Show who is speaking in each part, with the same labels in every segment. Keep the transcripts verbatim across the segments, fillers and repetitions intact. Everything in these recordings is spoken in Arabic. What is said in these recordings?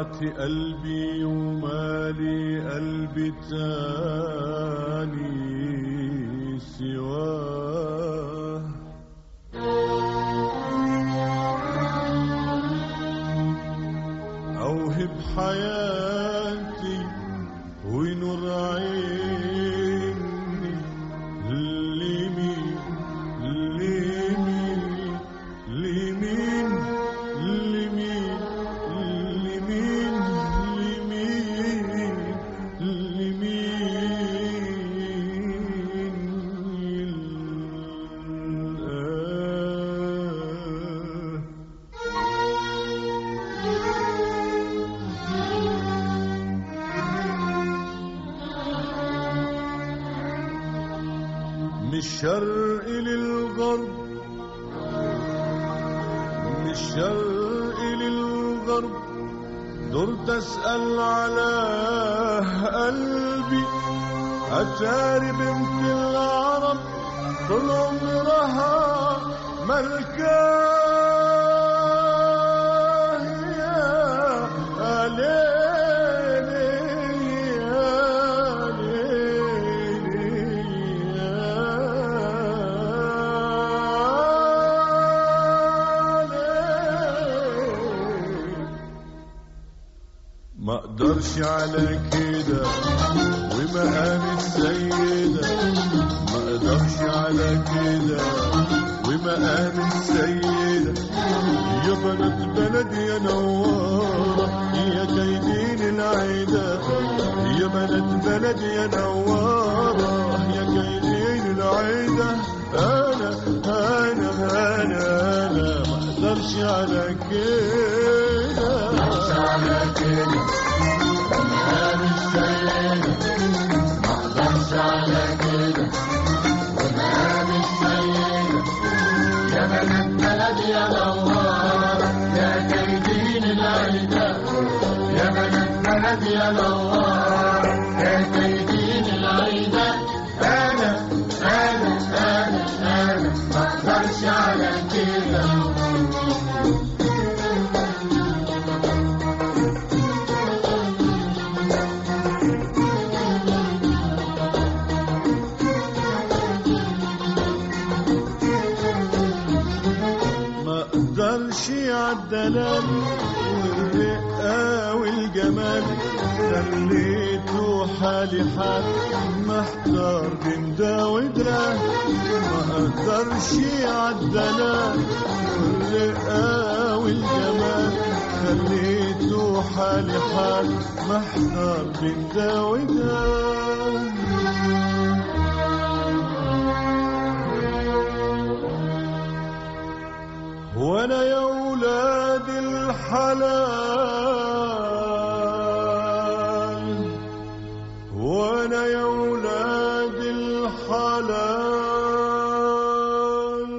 Speaker 1: بعت قلبي ومالي قلبي تاني سواه. أوهب حياتي ونور عيني لمين لمين لمين لمين لمين لمين من الشرق للغرب من الشرق للغرب دورت أسأل على قلبي، أتاري بنت العرب طول عمرها ملكاه يا ليلي يا ما اقدرش على كده ومقام السيدة، ما اقدرش على كده ومقام السيدة. يا بنات بلدي يا نوارة يا كايدين العيدة، يا بنات بلدي يا نوارة يا كايدين العيدة. انا انا انا انا ما اقدرش على كده، ما اقدرش على كده ومقام السيدة، ما اقدرش على كده ومقام السيدة. يا بنات بلدي يا نوارة يا كايدين العيدة، يا بنات بلدي يا نوارة يا كايدين العيدة. انا انا انا انا ما اقدرش على كده. مقدرش عالدلال والرقة والجمال، خليته حالي حال محتار بين ده وده. مقدرش عالدلال والرقة والجمال، خليته حالي حال محتار بين ده وده. وانا يا ولاد الحلال، وانا يا ولاد الحلال،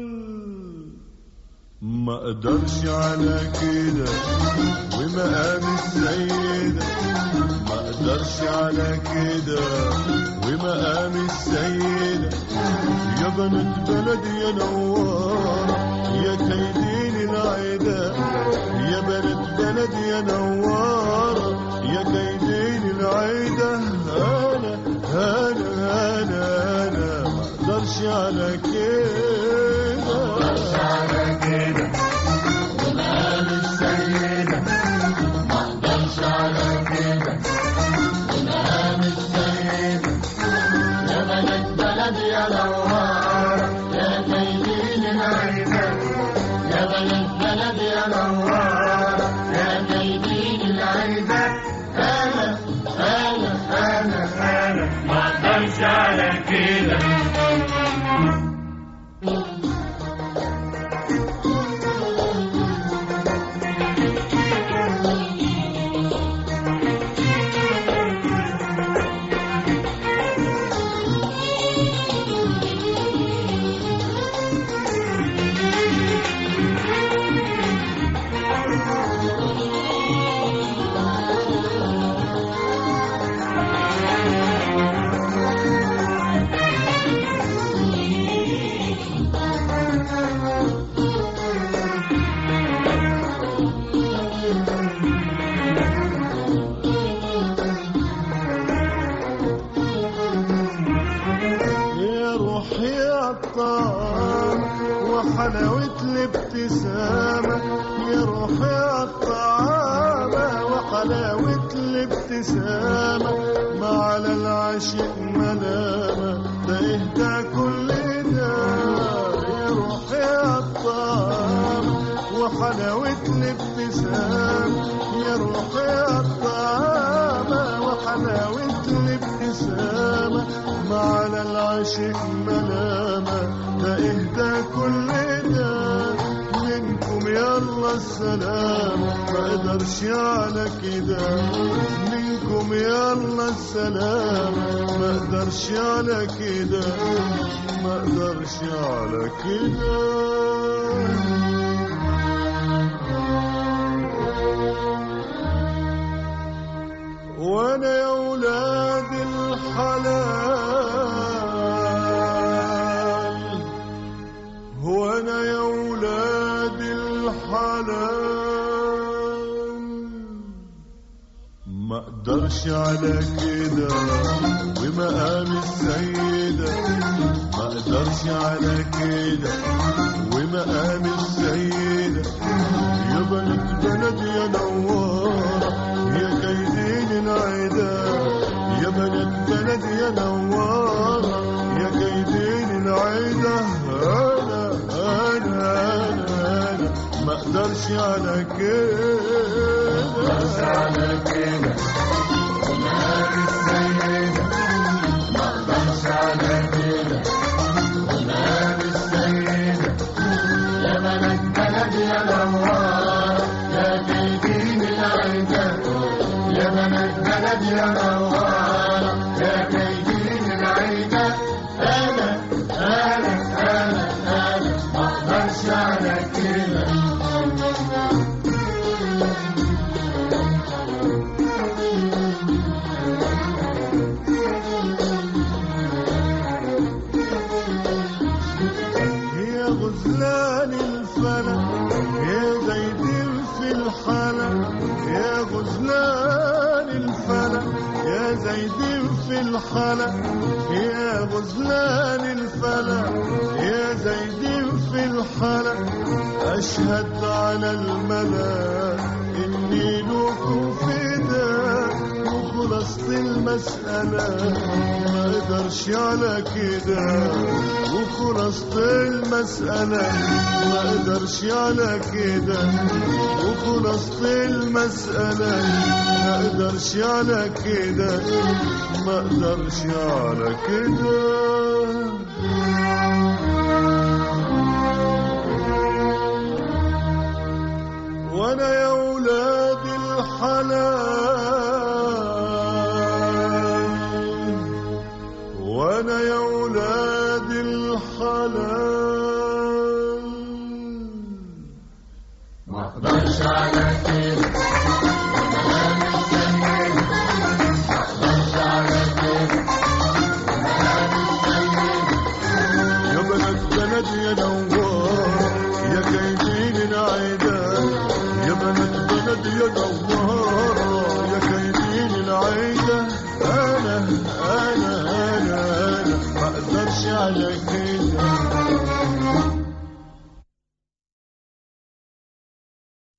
Speaker 1: ما اقدرش على كده ومقام السيدة، ما اقدرش على كده ومقام السيدة. يا بنات بلدي يا نوارة يا كايدين العيدة، يا بنات بلدي يا نوارة يا كايدين العيدة. انا انا انا انا ما اقدرش على كده، ما اقدرش على كده ومقام السيدة، ما اقدرش على كده ومقام السيدة. يا بنات بلدي يا نوارة يا كايدين العيدة، يا بنات بلدي يا نوارة يا كايدين العيدة. انا انا انا انا ما اقدرش على كده. عالطعام وحلاوة الابتسامة يا روحي عالطعامة وحلاوة الابتسامة ما على العاشق ملامة ده اهدى كل ده يا روحي عالطعامة وحلاوة الابتسامة يا روحي عالطعامة وحلاوة الابتسامة ما على العاشق ملامة ده اهدى كل ده منكم يلا السلام ما اقدرش على كده منكم يلا السلام ما اقدرش على كده ما اقدرش على كده وانا يا ولاد الحلال وانا يا ولاد الحلال ما اقدرش على كده ومقام السيدة ما اقدرش على كده ومقام السيدة يا بنت بلد يا نوارة يا كيدين العدا يا بنت بلد يا نوارة يا كيدين العدا انا انا انا انا ما اقدرش على كده ما اقدرش على كده ومقام السيدة ما اقدرش على كده ومقام السيدة يا بنت بلد يا نوارة يا كيدين العدا يا بنت بلد يا نوارة يا كيدين العدا انا انا انا انا ما اقدرش على كده يا غزلان الفلك يا زيدين في الحلق يا غزلان الفلك يا زيدين في الحلق يا غزلان الفلك يا زيدين في الحلق أشهد على الملا إني لكم فداء وخلصت المسألة ما اقدرش على كده وخلصت المسألة ما اقدرش على كده وخلصت المسألة ما اقدرش على كده ما اقدرش على كده وانا يا ولاد الحلال وانا يا ولاد الحلال ما اقدرش على كده يا بنات بلد يا نوار يا كيدين العدا يا بنات بلد يا نوار يا كيدين العدا انا انا انا انا ما اقدرش على كده